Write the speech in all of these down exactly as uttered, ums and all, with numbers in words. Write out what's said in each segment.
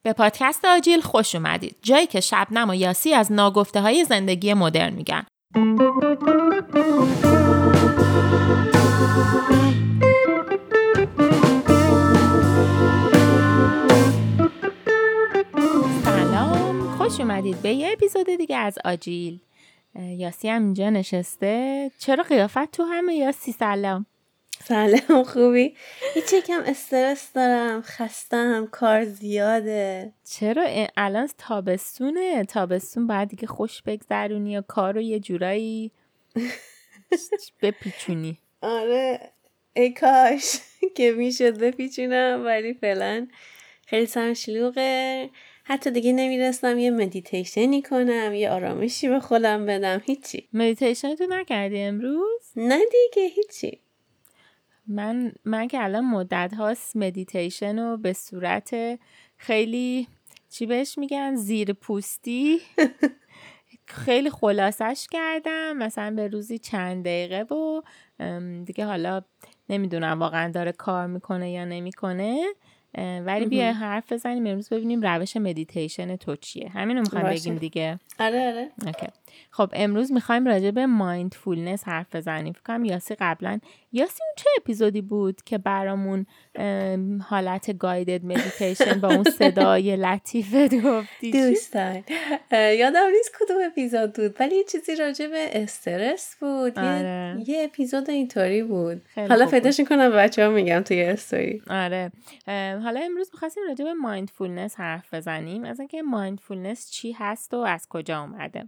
به پادکست آجیل خوش اومدید. جایی که شبنم و یاسی از ناگفته های زندگی مدرن میگن. سلام، خوش اومدید به یه اپیزود دیگه از آجیل. یاسی هم اینجا نشسته. چرا قیافت تو همه یاسی؟ سلام. سلام، خوبی؟ هیچ یکم استرس دارم، خستم، کار زیاده. چرا الان تابستونه؟ تابستون باید دیگه خوش بگذرونی و کار رو یه جورایی بپیچونی. آره ای کاش که میشد بپیچونم، ولی فعلا خیلی سرم شلوغه. حتی دیگه نمیرسم یه مدیتیشنی کنم، یه آرامشی به خودم بدم. هیچی. مدیتیشن تو نکردی امروز؟ نه دیگه هیچی. من من که الان مدت هاست مدیتیشن رو به صورت خیلی چی بهش میگن زیر پوستی خیلی خلاصش کردم، مثلا به روزی چند دقیقه و دیگه حالا نمیدونم واقعا داره کار میکنه یا نمیکنه، ولی بیا حرف بزنیم امروز ببینیم روش مدیتیشن تو چیه. همین رو میخوایم بگیم دیگه. آره آره. اوکی. خب امروز میخوایم راجع به مایندفولنس حرف بزنیم. فکر کنم یاسی قبلا یاسی اون چه اپیزودی بود که برامون حالت گایدد مدیتیشن با اون صدای لطیفت گفتی؟ دوستان یادم نیست کدوم اپیزود بود، ولی یه چیزی راجع به استرس بود. آره. یه, یه اپیزود اینطوری بود. حالا پیداش میکنم به بچه‌ها میگم توی استوری. آره. حالا امروز می‌خواستیم راجع به مایندفولنس حرف بزنیم، از اینکه مایندفولنس چی هست و از کجا اومده.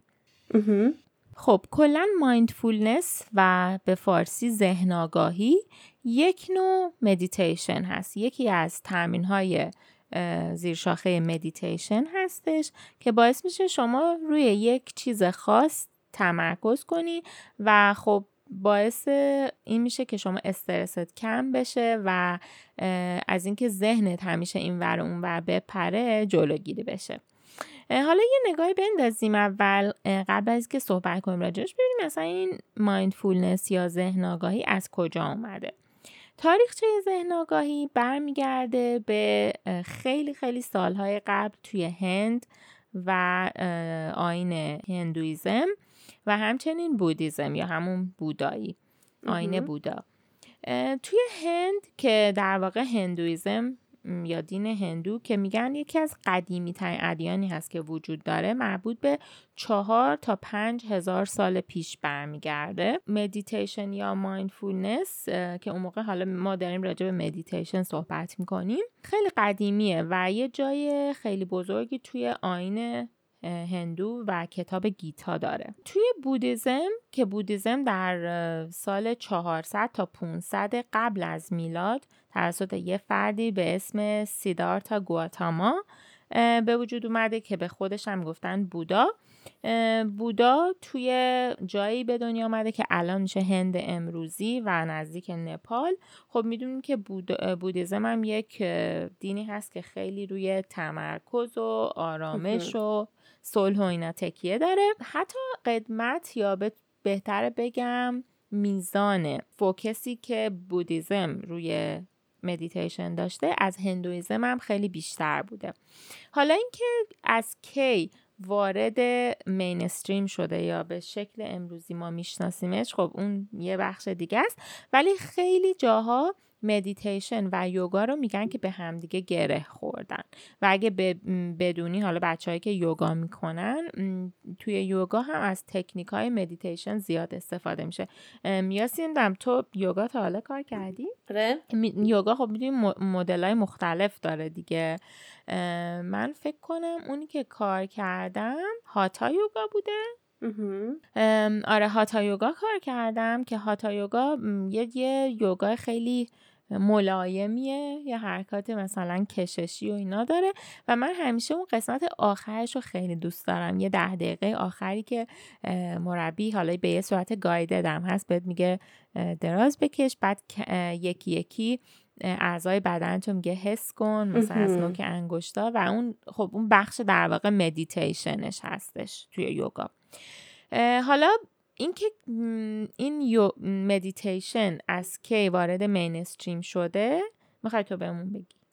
خب کلا مایندفولنس و به فارسی ذهن آگاهی یک نوع مدیتیشن هست. یکی از تمرین‌های زیر شاخه مدیتیشن هستش که باعث میشه شما روی یک چیز خاص تمرکز کنی و خب باعث این میشه که شما استرست کم بشه و از اینکه ذهنت همیشه این ور اون ور بپره جلوگیری بشه. حالا یه نگاهی بندازیم اول قبل از که صحبت کنیم راجعش، ببینیم مثلا این مایندفولنس یا ذهن آگاهی از کجا اومده. تاریخچه ذهن آگاهی برمیگرده به خیلی خیلی سالهای قبل توی هند و آیین هندویزم و همچنین بودیزم یا همون بودایی، آیین بودا. توی هند که در واقع هندویزم یا دین هندو که میگن یکی از قدیمی ترین ادیانی هست که وجود داره، مربوط به چهار تا پنج هزار سال پیش برمیگرده. مدیتیشن یا مایندفولنس که اون موقع حالا ما داریم راجع به مدیتیشن صحبت میکنیم خیلی قدیمیه و یه جای خیلی بزرگی توی آیین هندو و کتاب گیتا داره. توی بودیزم که بودیزم در سال چهارصد تا پانصد قبل از میلاد توسط یه فردی به اسم سیدارتا گواتاما به وجود اومده که به خودش هم گفتن بودا. بودا توی جایی به دنیا اومده که الان میشه هند امروزی و نزدیک نپال. خب میدونیم که بود... بودیزم هم یک دینی هست که خیلی روی تمرکز و آرامش و صلح و اینا تکیه داره. حتی قدمت یا به بهتره بگم میزان فوکسی که بودیزم روی مدیتیشن داشته از هندویزم هم خیلی بیشتر بوده. حالا اینکه از کی وارد مینستریم شده یا به شکل امروزی ما میشناسیمش، خب اون یه بخش دیگه است، ولی خیلی جاها مدیتیشن و یوگا رو میگن که به همدیگه گره خوردن و اگه بدونی حالا بچه‌هایی که یوگا میکنن توی یوگا هم از تکنیک‌های مدیتیشن زیاد استفاده میشه. یاسین دم تو یوگا تا حالا کار کردی؟ آره. یوگا خب میدونی مدل‌های مختلف داره دیگه. من فکر کنم اونی که کار کردم هاتا یوگا بوده. آره هاتا یوگا کار کردم که هاتا یوگا یه, یه یوگا خیلی ملایمیه، یه حرکات مثلا کششی و اینا داره و من همیشه اون قسمت آخرش رو خیلی دوست دارم. یه ده دقیقه آخری که مربی حالا به یه صورت گایددم هست بهت میگه دراز بکش، بعد یکی یکی اعضای بدنتو میگه حس کن، مثلا از نوک انگشتا و اون خب اون بخش در واقع مدیتیشنش هستش توی یوگا. حالا این که این یو مدیتیشن از کی وارد مینستریم شده میخوای تو بهمون بگی؟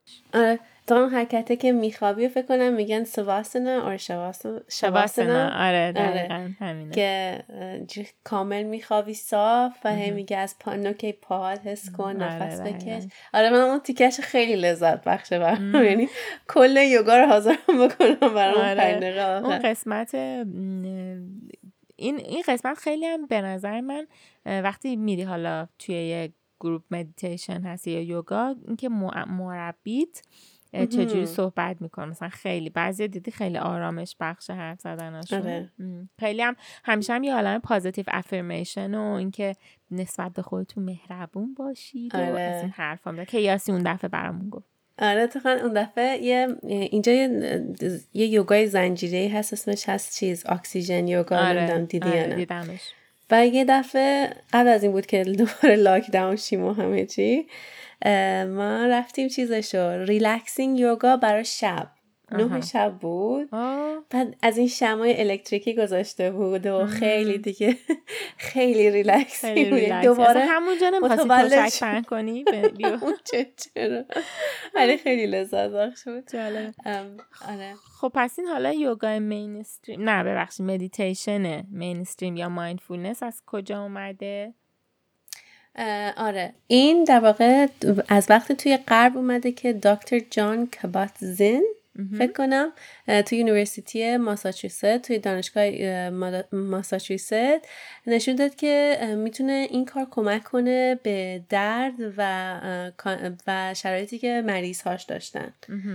آره تو حرکته که میخوابی فکر کنم میگن سواسنا اور شواسنا شواسنا. آره دقیقاً همینه که کامل میخوابی صاف و هی میگه از پا نوک پاهات حس کن، نفس بکش. آره من اون تیکش خیلی لذت بخشه برام، یعنی کل یوگا رو حاضرم بکنم برام پنج دقیقه آخر. اون قسمت این این قسمت خیلی هم به نظر من وقتی میری حالا توی یه گروپ مدیتیشن هستی یا یوگا، اینکه مربیت چجوری صحبت میکنه مثلا خیلی بعضی دیدی خیلی آرامش بخش حرف زدنشون. آره. خیلی هم همیشه هم یه عالم پازیتیو افرمیشن و اینکه نسبت به خودتون مهربون باشید. آره. و از این حرفا میاد که یاسی اون دفعه برامون گفت. آره تو خان اون دفعه یه اینجا یه, یه یوگای زنجیره‌ای هست اسمش هست چیز اکسیژن یوگا. آره. نمیدونم دیدی آره. یا نه. دیدمش. و یه دفعه قبل از این بود که دوباره لاک داون شیم و همه چی، ما رفتیم چیزشو ریلکسینگ یوگا برای شب. نه شب بود. آه. بعد از این شمای الکتریکی گذاشته بود و خیلی دیگه خیلی ریلکسینگ بود. دوباره همونجا نمیخواستی پشک پهن کنی؟ چه چرا ولی خیلی لذت بخش بود. جالب. آره. خب پس این حالا یوگا مینستریم، نه ببخشید مدیتیشن مینستریم یا مایندفولنس از کجا اومده؟ آره این در واقع از وقتی توی غرب اومده که دکتر جان کابات زین فکر کنم توی یونیورسیتی ماساچوست، توی دانشگاه ماساچوست نشون داد که میتونه این کار کمک کنه به درد و و شرایطی که مریض هاش داشتن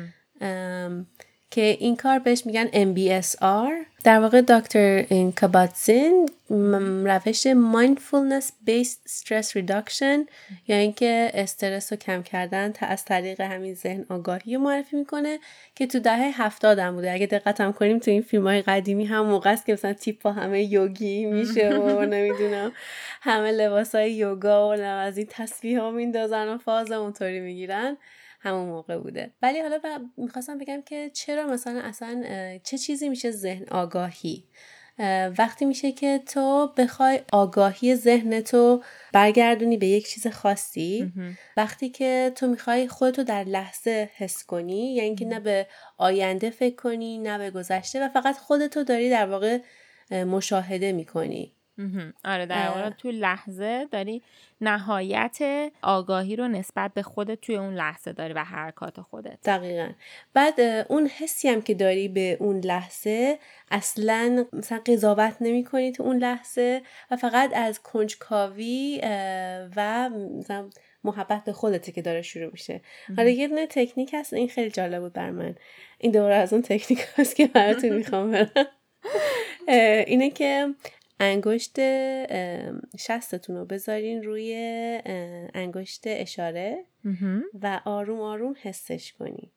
که این کار بهش میگن ام بی اس آر. در واقع دکتر کاباتزین روش mindfulness based stress reduction یا اینکه استرس رو کم کردن از طریق همین ذهن آگاهی رو معرفی میکنه که تو دهه هفتاد هم بوده. اگه دقت هم کنیم تو این فیلم های قدیمی هم موقع است که مثلا تیپ ها همه یوگی میشه و نمیدونم همه لباس های یوگا و از این تسبیح ها میندازن و فاز اونطوری میگیرن، همون موقع بوده. ولی حالا میخواستم بگم که چرا مثلا اصلا چه چیزی میشه ذهن آگاهی؟ وقتی میشه که تو بخوای آگاهی ذهنتو برگردونی به یک چیز خاصی، وقتی که تو میخوای خودتو در لحظه حس کنی، یعنی که نه به آینده فکر کنی نه به گذشته و فقط خودتو داری در واقع مشاهده میکنی. آره در واقع تو لحظه داری نهایت آگاهی رو نسبت به خودت توی اون لحظه داری و حرکات خودت. دقیقاً. بعد اون حسی هم که داری به اون لحظه اصلاً مثلا قضاوت نمی کنی تو اون لحظه و فقط از کنجکاوی و مثلا محبت به خودته که داره شروع میشه. حالا یه دونه تکنیک هست این خیلی جالب بود بر من. این دوباره از اون تکنیک هست که براتون میخوام برم. اینه که انگشت شستتون رو بذارین روی انگشت اشاره و آروم آروم حسش کنین.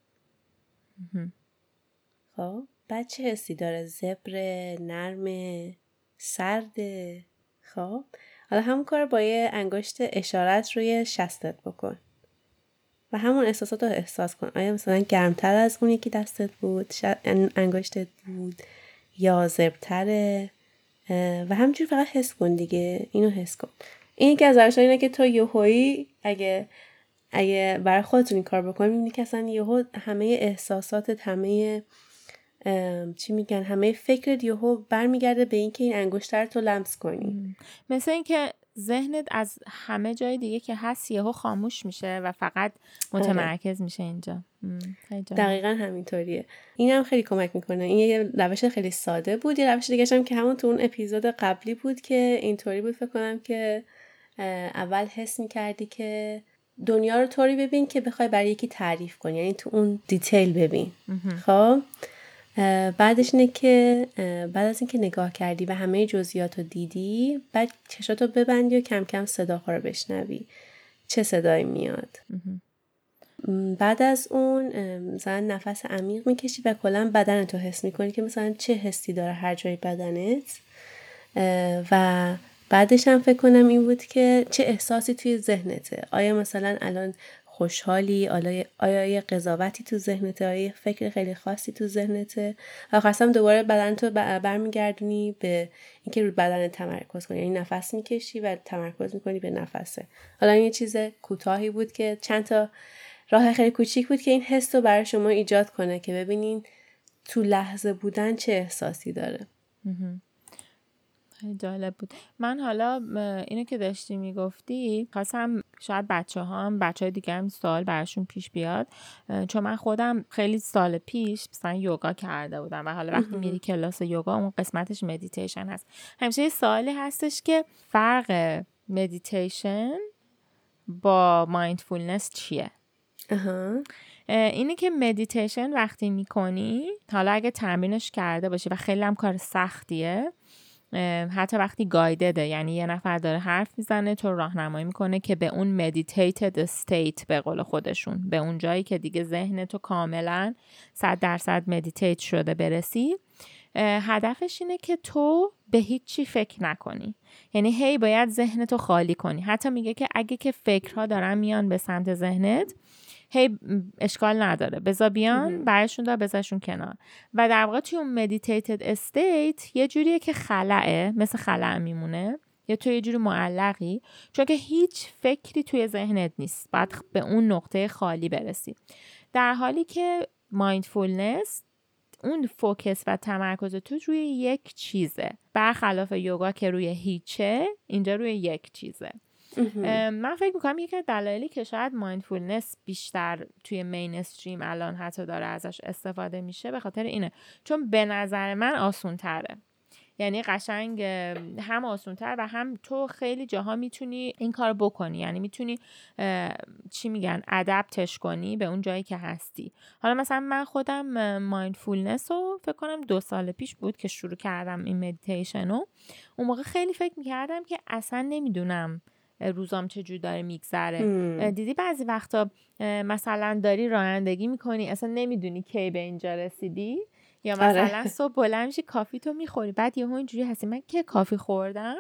خب بعد چه حسی داره؟ زبر، نرم، سرد. خب حالا همون کار با یه انگشت اشارت روی شستت بکن و همون احساسات رو احساس کن. آیا مثلا گرمتر از اون یکی دستت بود، انگشتت بود، یا زبرتره؟ و همینجور فقط حس کن دیگه، اینو حس کن. این که از روش اینه که تو یهویی اگه اگه برای خودتون این کار بکنی میبینی که اصلا یهو همه احساساتت، همه چی میگن، همه فکرت یهو برمیگرده به این که این انگشتر رو تو لمس کنی. مثل این که ذهنت از همه جای دیگه که هست یهو خاموش میشه و فقط متمرکز میشه اینجا. دقیقاً همینطوریه. این هم خیلی کمک میکنه. این یه روش خیلی ساده بود. یه روش دیگه هم که همون تو اون اپیزود قبلی بود که اینطوری بود فکر کنم که اول حس میکردی که دنیا رو طوری ببین که بخوای برای یکی تعریف کنی، یعنی تو اون دیتیل ببین. خب بعدش اینه که بعد از اینکه نگاه کردی و همه جزئیات رو دیدی، بعد چشاتو ببندی و کم کم صداها رو بشنوی. چه صدایی میاد؟ بعد از اون مثلا نفس عمیق میکشی و کلا بدنتو حس میکنی که مثلا چه حسی داره هر جای بدنت. و بعدش هم فکر کنم این بود که چه احساسی توی ذهنته. آیا مثلا الان خوشحالی؟ آیا یه قضاوتی تو ذهنته؟ آیا یه فکر خیلی خاصی تو ذهنته؟ و خواستم دوباره بدنتو برمیگردونی به اینکه روی بدن تمرکز کنی، یعنی نفس میکشی و تمرکز میکنی به نفسه. حالا این یه چیز کوتاهی بود که چند تا راه خیلی کوچیک بود که این حس رو برای شما ایجاد کنه که ببینین تو لحظه بودن چه احساسی داره. خیلی جالب بود. من حالا اینو که داشتی میگفتی خواستم شاید بچه ها هم بچه های دیگه هم سوال براشون پیش بیاد، چون من خودم خیلی سال پیش مثلا یوگا کرده بودم و حالا وقتی میری کلاس یوگا اون قسمتش مدیتیشن هست. همیشه یه سوالی هستش که فرق مدیتیشن با مایندفولنس چیه؟ اها. اینه که مدیتیشن وقتی میکنی، حالا اگه تمرینش کرده باشی و خیلی هم کار سختیه، حتی وقتی گایدده، یعنی یه نفر داره حرف میزنه تو راهنمایی میکنه که به اون مدیتیتد استیت به قول خودشون، به اون جایی که دیگه ذهن تو کاملا صد درصد مدیتیت شده برسی. هدفش اینه که تو به هیچی فکر نکنی، یعنی هی باید ذهن تو خالی کنی. حتی میگه که اگه که فکرها دارن میان به سمت ذهنت، هی اشکال نداره، بذار بیان، برشون دار، بذارشون کنار. و در واقع توی اون مدیتیتد استیت یه جوریه که خلعه، مثل خلع میمونه، یا تو یه جوری معلقی، چون که هیچ فکری توی ذهنت نیست، باید به اون نقطه خالی برسی. در حالی که مایندفولنس اون فوکس و تمرکز تو روی یک چیزه، برخلاف یوگا که روی هیچه، اینجا روی یک چیزه. من فکر میکنم یکی از دلایلی که شاید مایندفولنس بیشتر توی مینستریم الان حتی داره ازش استفاده میشه به خاطر اینه، چون به نظر من آسون تره. یعنی قشنگ هم آسون تر و هم تو خیلی جاها میتونی این کار بکنی، یعنی میتونی چی میگن ادپتش کنی به اون جایی که هستی. حالا مثلا من خودم مایندفولنس رو فکر کنم دو سال پیش بود که شروع کردم این مدیتیشن رو. اون موقع خیلی فکر میکردم که اصلا نمیدونم روزام چجور داره میگذره. دیدی بعضی وقتا مثلا داری رانندگی میکنی اصلا نمیدونی کی به اینجا رسیدی، یا مثلا آره. صبح بلند میشی کافی تو میخوری، بعد یهو اینجوری هستی من که کافی خوردم.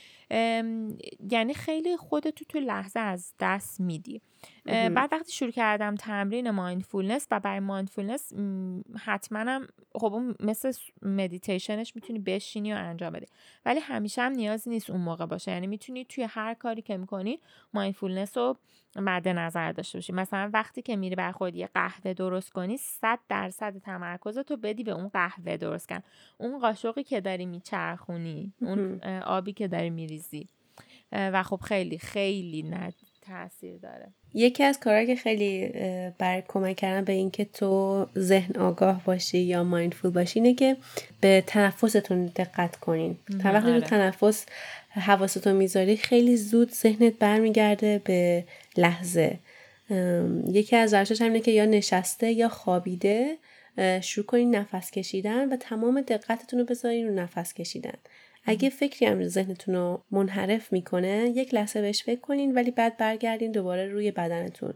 یعنی خیلی خودتو تو لحظه از دست میدی. بعد وقتی شروع کردم تمرین مایندفولنس و برای مایندفولنس حتما هم خب اون مثل مدیتیشنش میتونی بشینی و انجام بدی، ولی همیشه هم نیازی نیست اون موقع باشه. یعنی میتونی توی هر کاری که میکنی مایندفولنس رو مد نظر داشته باشی. مثلا وقتی که میری برای خودت یه قهوه درست کنی، صد درصد تمرکزتو بدی به اون قهوه درست کن، اون قاشقی که داری میچرخونی، اون آبی که داری میریزی، و خب خیلی خیلی ند تأثیر داره. یکی از کارهایی که خیلی برای کمک کردن به این که تو ذهن آگاه باشی یا مایندفول باشی اینه که به تنفستون دقت کنین. تا وقتی تو تنفس حواستو میذاری خیلی زود ذهنت برمیگرده به لحظه. یکی از ورزش‌هاش همینه که یا نشسته یا خوابیده شروع کنین نفس کشیدن و تمام دقتتون رو بذارین رو نفس کشیدن. اگه فکری هم ذهنتون رو منحرف میکنه یک لحظه بهش فکر کنین، ولی بعد برگردین دوباره روی بدنتون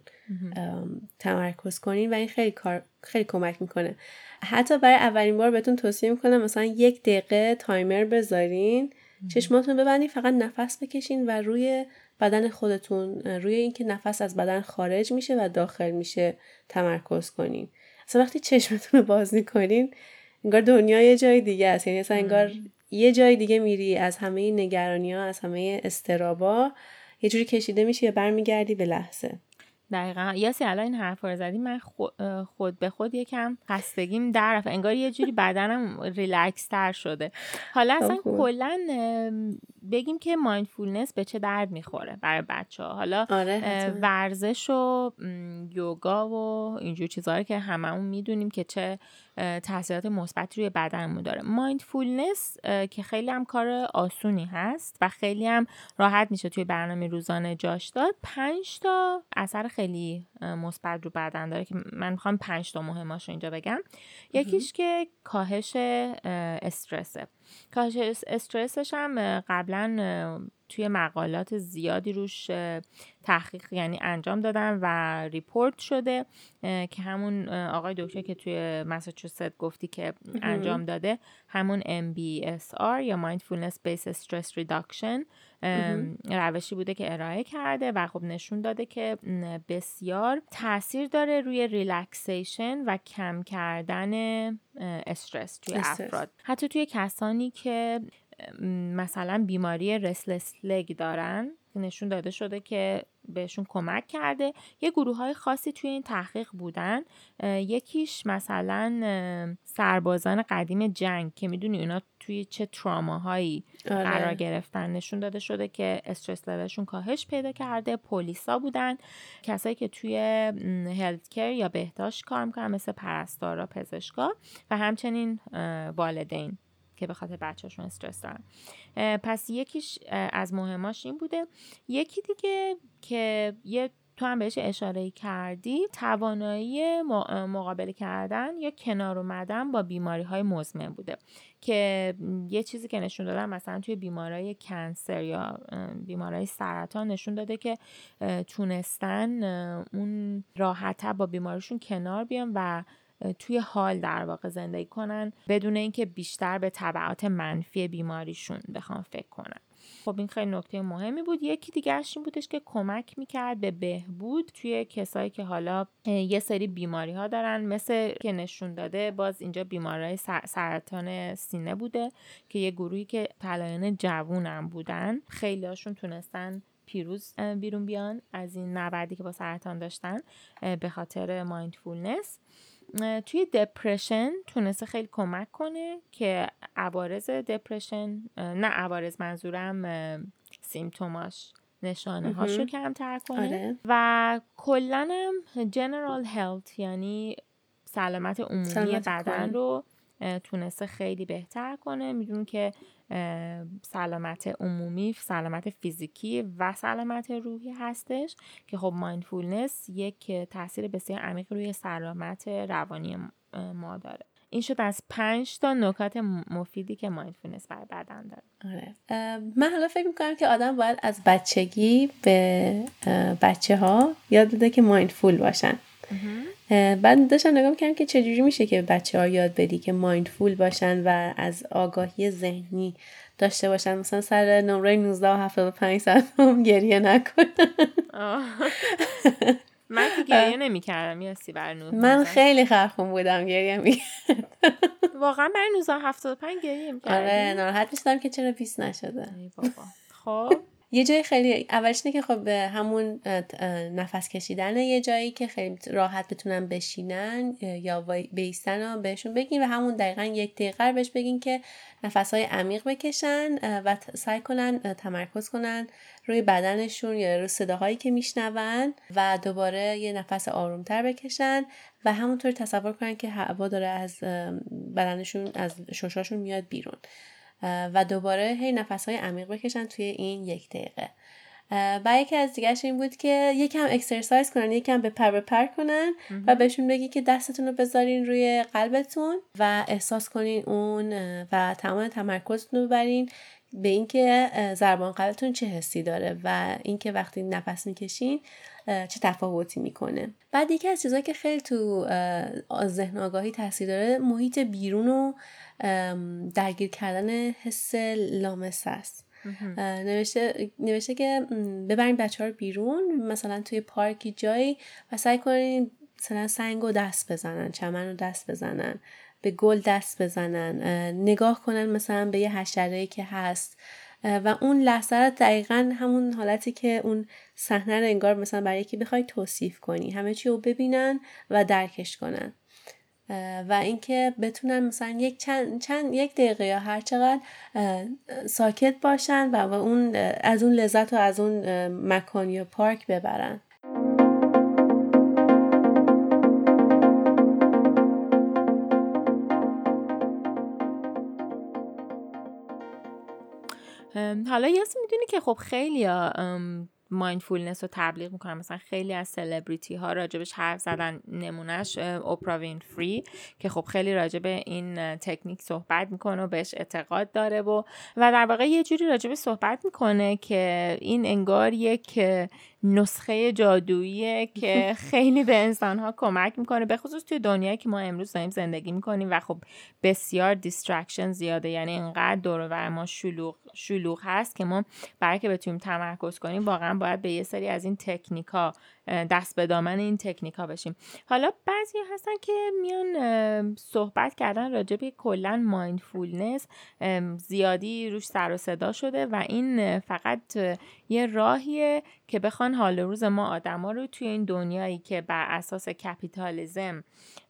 تمرکز کنین و این خیلی کار خیلی کمک میکنه. حتی برای اولین بار بهتون توصیه میکنم مثلا یک دقیقه تایمر بذارین، چشماتون ببندین، فقط نفس بکشین و روی بدن خودتون، روی اینکه نفس از بدن خارج میشه و داخل میشه تمرکز کنین. اصلا وقتی چشمتون رو باز میکنین انگار دنیا یه جای دیگه است، یعنی اصلا انگار یه جای دیگه میری، از همه نگرانی ها، از همه استرابا یه جوری کشیده میشی و برمیگردی به لحظه. دقیقا. یاسی الان این حرف رو زدی، من خود به خود یکم خستگیم در رفت، انگار یه جوری بدنم ریلکس تر شده. حالا اصلا کلا بگیم که مایندفولنس به چه درد میخوره برای بچه ها. حالا آره ورزش و یوگا و اینجور چیزها که هممون میدونیم که چه تاثیرات مثبتی روی بدنمون داره. مایندفولنس که خیلی هم کار آسونی هست و خیلی هم راحت میشه توی برنامه روزانه جاش داد، پنج تا اثر خیلی مثبت رو بدن داره که من میخوام پنج تا مهماشو اینجا بگم. یکیش که کاهش استرسه. کاهش استرسش هم قبلا توی مقالات زیادی روش تحقیق یعنی انجام دادن و ریپورت شده که همون آقای دکتر که توی مساچوست گفتی که انجام داده، همون ام بی اس آر یا Mindfulness Based Stress Reduction روشی بوده که ارائه کرده و خب نشون داده که بسیار تاثیر داره روی ریلکسیشن و کم کردن استرس توی افراد. حتی توی کسانی که مثلا بیماری رسلس لگ دارن نشون داده شده که بهشون کمک کرده. یه گروه های خاصی توی این تحقیق بودن. یکیش مثلا سربازان قدیم جنگ که میدونی اونا توی چه تراماهایی آره. قرار گرفتن، نشون داده شده که استرس لولشون کاهش پیدا کرده. پلیسا بودن، کسایی که توی هلت کیر یا بهداشت کار میکنن مثل پرستارا، پزشکا و همچنین والدین که به خاطر بچه‌شون استرس دارن. پس یکیش از مهماش این بوده. یکی دیگه که یه تو هم بهش اشاره کردی، توانایی مقابله کردن یا کنار اومدن با بیماری‌های مزمن بوده که یه چیزی که نشون دادن مثلا توی بیماری‌های کنسر یا بیماری‌های سرطان نشون داده که تونستن اون راحت‌تر با بیماریشون کنار بیان و توی حال در واقع زندگی کنن بدون اینکه بیشتر به تبعات منفی بیماریشون بخوام فکر کنن. خب این خیلی نکته مهمی بود. یکی دیگرش این بودش که کمک میکرد به بهبود توی کسایی که حالا یه سری بیماری ها دارن، مثل که نشون داده باز اینجا بیماری سرطان سینه بوده که یه گروهی که پلایان جوونم بودن، خیلی هاشون تونستن پیروز بیرون بیان از این نبردی که با سرطان داشتن به خاطر مایندفولنس. توی دپرشن تونسته خیلی کمک کنه که عوارض دپرشن، نه عوارض منظورم سیمتوماش، نشانه هاشو کمتر کنه. آره. و کلن هم جنرال هلت یعنی سلامت عمومی سلامت بدن کن. رو تونسته خیلی بهتر کنه. میدونی که سلامت عمومی، سلامت فیزیکی و سلامت روحی هستش که خب مایندفولنس یک تاثیر بسیار عمیق روی سلامت روانی ما داره. این شد از پنج تا نکات مفیدی که مایندفولنس برای بدن داره. آره. من حالا فکر میکنم که آدم باید از بچگی به بچه ها یاد بده که مایندفول باشن. بعد داشتم نگاه می‌کردم که چجوری میشه که بچه‌ها یاد بدی که مایندفول باشن و از آگاهی ذهنی داشته باشن، مثلا سر نمره نوزده و هفتاد و پنج ساعت گریه نکنن. من که گریه نمی‌کردم یاسی بر نوزده. من خیلی خرخون بودم، گریه می‌کردم. واقعا بر نوزده و هفتاد و پنج گریه می‌کردم. آره ناراحت می‌شدم که چرا بیست نشده. ای بابا. خب یه جای خیلی اولش اینه که خب همون نفس کشیدن، یه جایی که خیلی راحت بتونن بشینن یا بیستن و بهشون بگین و همون دقیقا یک دقیقه بهش بگین که نفسهای عمیق بکشن و سعی کنن تمرکز کنن روی بدنشون یا روی صداهایی که میشنون و دوباره یه نفس آرومتر بکشن و همونطور تصور کنن که هوا داره از بدنشون، از ششاشون میاد بیرون و دوباره هی نفس‌های عمیق بکشن توی این یک دقیقه. و یکی از دیگه‌اش این بود که یکم اکسرسایز کنن، یکم به پر به پر کنن و بهشون بگی که دستتون رو بذارین روی قلبتون و احساس کنین اون و تمام تمرکزتون رو ببرین به این که ضربان قلبتون چه حسی داره و این که وقتی نفس میکشین چه تفاوتی میکنه. بعد یکی از چیزایی که خیلی تو ذهن آگاهی تاثیر داره محیط بیرون و درگیر کردن حس لامس است. نوشته نوشته که ببرین بچه‌ها رو بیرون، مثلا توی پارکی جایی و سعی کنین مثلا سنگو دست بزنن، چمن رو دست بزنن، به گل دست بزنن، نگاه کنن مثلا به یه حشره‌ای که هست و اون لحظه رو دقیقاً همون حالتی که اون صحنه رو انگار مثلا برای یکی بخوای توصیف کنی، همه چی رو ببینن و درکش کنن و اینکه بتونن مثلا یک چند چند یک دقیقه یا هر چقدر ساکت باشن و اون از اون لذت رو از اون مکان یا پارک ببرن. حالا یاسی میدونی که خب خیلی مایندفولنس رو تبلیغ میکنن، مثلا خیلی از سلبریتی ها راجبش حرف زدن، نمونهش اوپرا وینفری که خب خیلی راجب این تکنیک صحبت میکنه و بهش اعتقاد داره و و در واقع یه جوری راجبش صحبت میکنه که این انگار یک نسخه جادوییه که خیلی به انسان‌ها کمک میکنه، به خصوص توی دنیایی که ما امروز داریم زندگی میکنیم و خب بسیار دیسترکشن زیاده، یعنی اینقدر دور و بر ما شلوغ شلوغ هست که ما برای که بتونیم تمرکز کنیم واقعا باید به یه سری از این تکنیکا دست به دامن این تکنیکا بشیم. حالا بعضی هستن که میان صحبت کردن راجع به کلا مایندفولنس زیادی روش سر و صدا شده و این فقط یه راهیه که بخوان حال روز ما آدما رو توی این دنیایی که بر اساس کپیتالیسم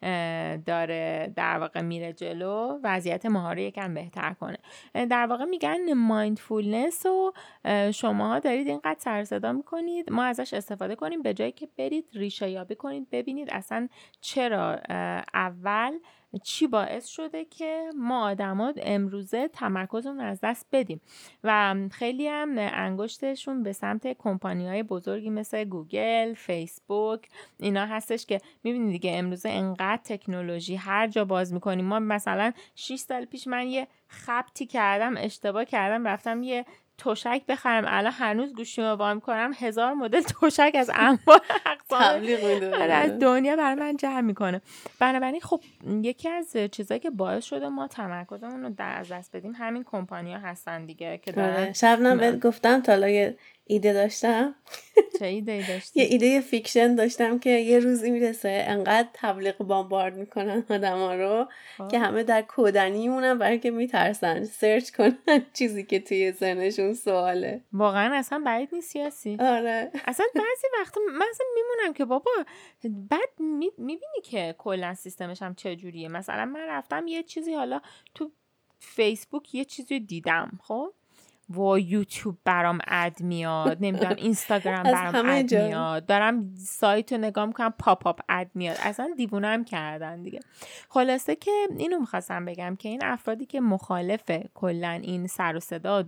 داره در واقع میره جلو وضعیت ما رو یکم بهتر کنه. در واقع میگن مایندفولنس رو شما دارید اینقدر سر صدا میکنید، ما ازش استفاده کنیم به جایی که برید ریشه یابی کنید، ببینید اصلا چرا اول چی باعث شده که ما آدما امروزه تمرکزمون از دست بدیم. و خیلی هم انگشتشون به سمت کمپانی‌های بزرگی مثل گوگل، فیسبوک اینا هستش که میبینید دیگه امروزه انقدر تکنولوژی هر جا باز میکنیم. ما مثلا شش سال پیش من یه خبطی کردم، اشتباه کردم، رفتم یه تشک بخرم، الان هنوز گوشیمو وا می‌کنم هزار مدل تشک از انواع اقسام از دنیا برای من جمع میکنه. بنابراین خب یکی از چیزایی که باعث شده ما تمرکزمون رو در از دست بدیم همین کمپانی‌ها هستن دیگه که دارن. شبنم بهت گفتم تا حالا یه ایده داشتم. چه ایده داشتی؟ یه ایده فیکشن داشتم که یه روزی میرسه انقدر تبلیغ بامبارد میکنن آدما رو آه. که همه در کودنی مونن برای که میترسن سرچ کنن چیزی که توی ذهنشون سواله. واقعا اصلا بعید نیست سیاسی. آره. اصلا بعضی وقتا من اصلا میمونم که بابا بعد میبینی که کلا سیستمش هم چجوریه. مثلا من رفتم یه چیزی حالا تو فیسبوک یه چیزی دیدم، خب و یوتیوب برام اد میاد، نمیدونم اینستاگرام برام اد میاد، دارم سایت رو نگاه میکنم پاپ اپ اد میاد، اصلا دیوونم کردن دیگه. خلاصه که اینو میخواستم بگم که این افرادی که مخالف کلا این سر و صدا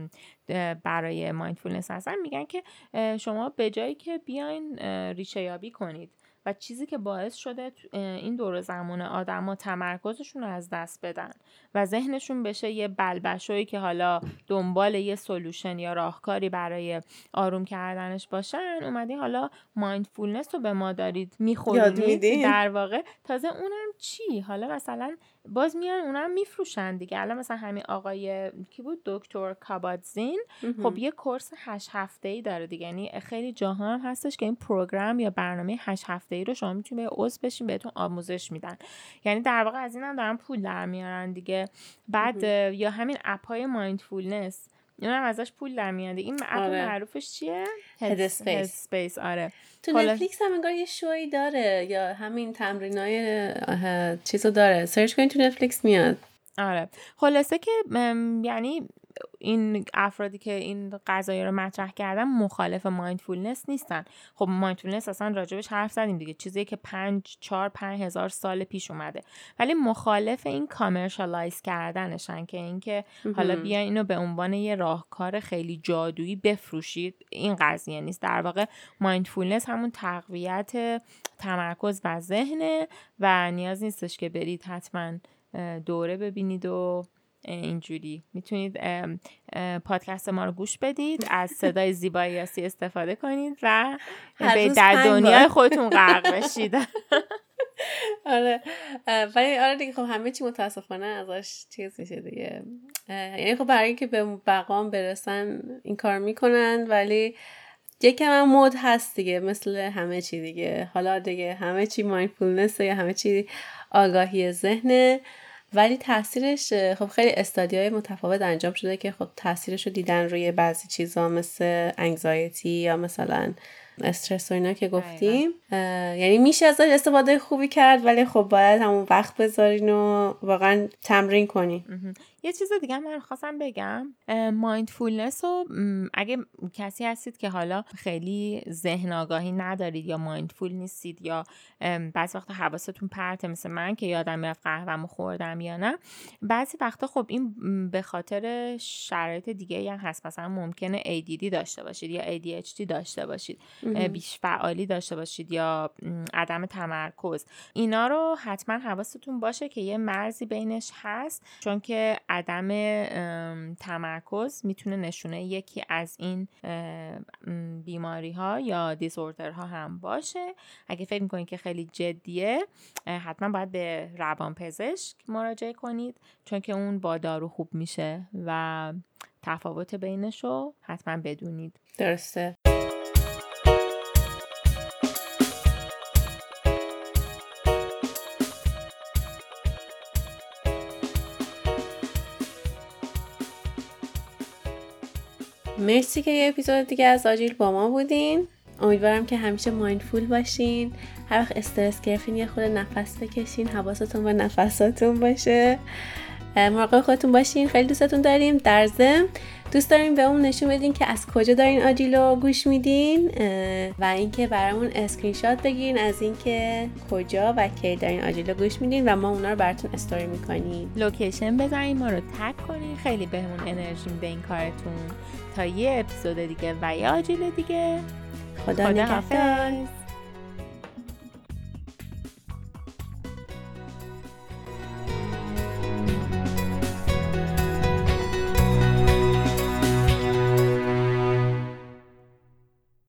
برای مایندفولنس هستن میگن که شما به جایی که بیاین ریشه یابی کنید و چیزی که باعث شده این دور زمان آدما تمرکزشون رو از دست بدن و ذهنشون بشه یه بلبشویی که حالا دنبال یه سولوشن یا راهکاری برای آروم کردنش باشن، اومدی حالا مایندفولنس رو به ما دارید میخورونید در واقع. تازه اونم چی؟ حالا مثلا باز میان اونم میفروشن دیگه. الان مثلا همین آقای کی بود، دکتر کاباتزین، خب یه کورس هشت هفته‌ای داره دیگه. یعنی خیلی جاها هم هستش که این پروگرام یا برنامه هشت هفته‌ای رو شما میتونید به عضو بشین، بهتون آموزش میدن. یعنی در واقع از اینم دارن پول در میارن دیگه. بعد یا همین اپ‌های مایندفولنس اینا هم ازش پول در میاد. این اپ آره. معروفش چیه؟ هد اسپیس. آره. تو نتفلیکس هم انگار یه شوی داره یا همین تمرینای چیزو داره، سرچ کنید تو نتفلیکس میاد. آره. خلاصه که یعنی این افرادی که این قضایا رو مطرح کردن مخالف مایندفولنس نیستن. خب مایندفولنس اصلا راجبش حرف زدیم دیگه، چیزی که پنج چهار پنج هزار سال پیش اومده، ولی مخالف این کامرشالایز کردنشن که اینکه حالا بیاین اینو به عنوان یه راهکار خیلی جادویی بفروشید. این قضیه نیست. در واقع مایندفولنس همون تقویت تمرکز و ذهنه و نیاز نیستش که برید حتما دوره ببینید و اینجوری. میتونید پادکست ما رو گوش بدید، از صدای زیبای یاسی استفاده کنید و به در دنیای خودتون غرق بشید. آره ولی آره دیگه خب همه چی متاسفانه ازش چیز میشه دیگه. یعنی خب برای اینکه به مقام برسن این کار میکنن، ولی یکم هم مود هست دیگه، مثل همه چی دیگه. حالا دیگه همه چی مایندفولنس یا همه چی آگاهی ذهنه، ولی تاثیرش خب خیلی استادیای متفاوت انجام شده که خب تاثیرش رو دیدن روی بعضی چیزا مثل انگزایتی یا مثلا استرس و اینا که گفتیم. یعنی میشه ازش استفاده خوبی کرد، ولی خب باید همون وقت بذارین و واقعا تمرین کنین. یه چیز دیگه من خواستم بگم، مایندفولنس رو اگه کسی هستید که حالا خیلی ذهن آگاهی ندارید یا مایندفول نیستید یا بعضی وقتا حواستون پرته مثل من که یادم میرفت قهوه‌مو خوردم یا نه، بعضی وقتا خب این به خاطر شرایط دیگه هم هست. مثلا ممکنه ای دی دی داشته باشید یا ای دی اچ دی داشته باشید، بیش فعالی داشته باشید یا عدم تمرکز. اینا رو حتما حواستون باشه که یه مرزی بینش هست، چون که عدم تمرکز میتونه نشونه یکی از این بیماری ها یا دیسوردر ها هم باشه. اگه فکر میکنید که خیلی جدیه حتما باید به روانپزشک مراجعه کنید، چون که اون با دارو خوب میشه و تفاوت بینش رو حتما بدونید. درسته. مرسی که یه اپیزود دیگه از آجیل با ما بودین. امیدوارم که همیشه مایندفول باشین. هر وقت استرس گرفتین یه خورده نفس بکشین، حواستون به نفساتون باشه. مراقب خودتون باشین. خیلی دوستتون داریم. در ضمن دوست داریم به اون نشون بدین که از کجا دارین آجیلو گوش میدین و اینکه برامون اسکرین شات بگیرین از اینکه کجا و کی دارین آجیلو گوش میدین و ما اونا رو براتون استوری میکنیم. لوکیشن بزنین، ما رو تگ کنین. خیلی بهمون انرژی میده این کارتون. تا یه اپیزود دیگه و یه آجیل دیگه. خدا نگهدار.